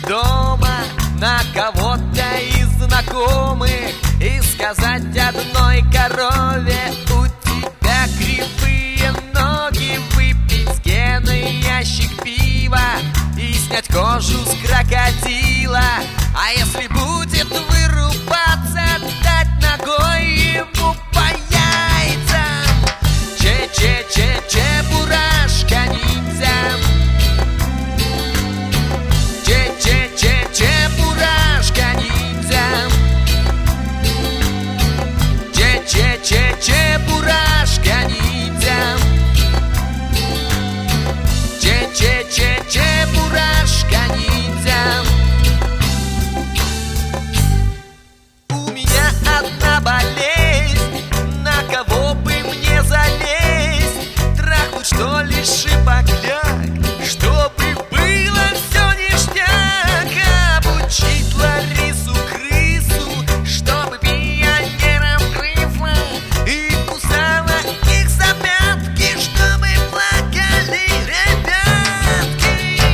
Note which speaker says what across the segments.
Speaker 1: дома на кого-то из знакомых и сказать одной корове: у тебя кривые ноги, выпить с Геной ящик пива и снять кожу с крокодила. А если будет вырубаться, дать ногой ему по яйцам. Че-че-че-че-бурашка ниндзя. Че-че-че-че-бурашка ниндзя. Че-че-че-че-бурашка ниндзя. Че-че-че-че-бурашка ниндзя. У меня одна болезнь, на кого бы мне залезть? Трахнуть, что ли, шипокляк, чтобы было все ништяк? Обучить Ларису-крысу, чтобы пионером грызла и кусала их за пятки, чтобы плакали ребятки.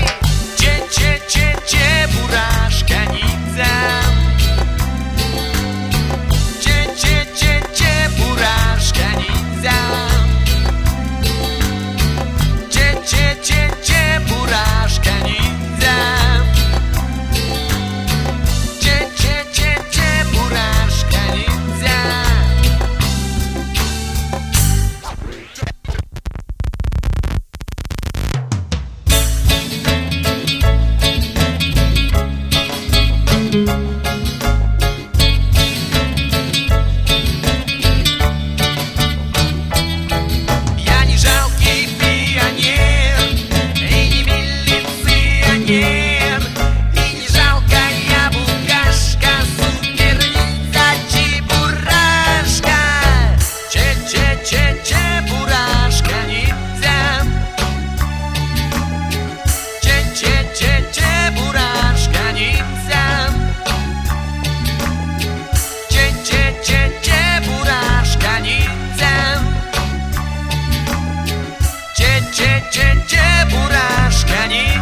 Speaker 1: Че-че-че-че-бурашка ниндзя. Че-че-че-че-бурашка ниндзя. Че-че-че-че-бурашка ниндзя. Че-че-че-че-бурашка ниндзя. Я не жалкий пионер и не милиционер, и не жалкая букашка, супер-ниндзя Чебурашка. Че-че-че-че-бурашка ниндзя. Че-че-че-че-бурашка ниндзя. Че-че-че-че-бурашка ниндзя. Че-че-че-че-бурашка ниндзя.